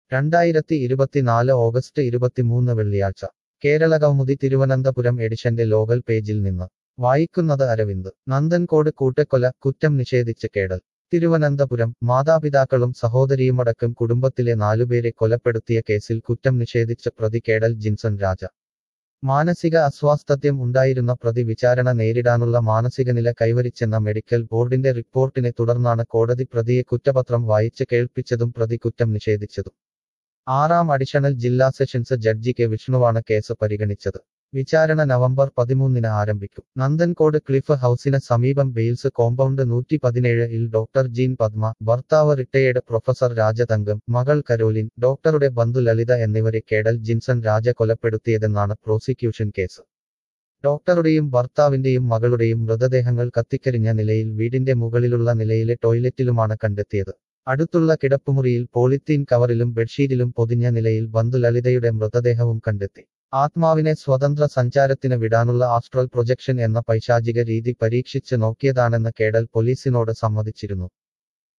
2024 August 23 വെള്ളിയാഴ്ച കേരള കൗമുദി തിരുവനന്തപുരം എഡിഷന്റെ local പേജിൽ നിന്ന് വായിക്കുന്നത് അരവിന്ദ്. നന്ദൻകോട് കൂട്ടക്കൊല കുറ്റം നിഷേധിച്ച് കേഡൽ. തിരുവനന്തപുരം മാതാപിതാക്കളും സഹോദരിയുമടക്കം കുടുംബത്തിലെ 4 പേരെ കൊലപ്പെടുത്തിയ കേസിൽ കുറ്റം നിഷേധിച്ച് പ്രതി കേഡൽ ജിൻസൺ രാജ. മാനസിക അസ്വാസ്ഥ്യം ഉണ്ടായിരുന്ന പ്രതി വിചാരണ നേരിടാനുള്ള മാനസികനില കൈവരിച്ചെന്ന മെഡിക്കൽ ബോർഡിന്റെ റിപ്പോർട്ടിനെ തുടർന്നാണ് കോടതി പ്രതിയെ കുറ്റപത്രം വായിച്ച് കേൾപ്പിച്ചതും പ്രതി കുറ്റം നിഷേധിച്ചതും. 6ാം അഡീഷണൽ ജില്ലാ സെഷൻസ് ജഡ്ജി കെ വിഷ്ണുവാണ് കേസ് പരിഗണിച്ചത്. വിചാരണ നവംബർ 13 ആരംഭിക്കും. നന്ദൻകോട് ക്ലിഫ് ഹൌസിന് സമീപം ബെയിൽസ് കോമ്പൗണ്ട് 117-ൽ ഡോക്ടർ ജീൻ പത്മ, ഭർത്താവ് റിട്ടയേർഡ് പ്രൊഫസർ രാജതങ്കം, മകൾ കരോലിൻ, ഡോക്ടറുടെ ബന്ധു ലളിത എന്നിവരെ കേഡൽ ജിൻസൺ രാജ കൊലപ്പെടുത്തിയതെന്നാണ് പ്രോസിക്യൂഷൻ കേസ്. ഡോക്ടറുടെയും ഭർത്താവിന്റെയും മകളുടെയും മൃതദേഹങ്ങൾ കത്തിക്കരിഞ്ഞ നിലയിൽ വീടിന്റെ മുകളിലുള്ള നിലയിലെ ടോയ്ലറ്റിലുമാണ് കണ്ടെത്തിയത്. അടുത്തുള്ള കിടപ്പുമുറിയിൽ പോളിത്തീൻ കവറിലും ബെഡ്ഷീറ്റിലും പൊതിഞ്ഞ നിലയിൽ ബന്ധു ലളിതയുടെ മൃതദേഹവും കണ്ടെത്തി. ആത്മാവിനെ സ്വതന്ത്ര സഞ്ചാരത്തിന് വിടാനുള്ള ആസ്ട്രൽ പ്രൊജക്ഷൻ എന്ന പൈശാചിക രീതി പരീക്ഷിച്ച് നോക്കിയതാണെന്ന് കേഡൽ പോലീസിനോട് സമ്മതിച്ചിരുന്നു.